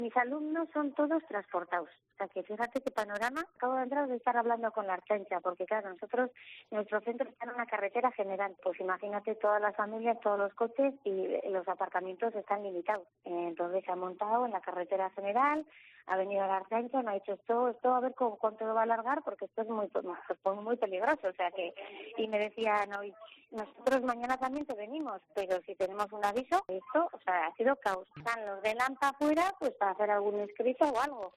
Mis alumnos son todos transportados. O sea que fíjate qué panorama. Acabo de entrar de estar hablando con la Archancha, porque claro, nuestro centro está en una carretera general. Pues imagínate todas las familias, todos los coches y los aparcamientos están limitados. Entonces se ha montado en la carretera general, ha venido la Archancha, me ha dicho esto a ver cuánto lo va a alargar, porque esto es muy peligroso. O sea que, y me decían hoy, nosotros mañana también te venimos, pero si tenemos un aviso, esto, o sea, ha sido caos. Están los de Lampa afuera, pues para hacer algún escrito o algo.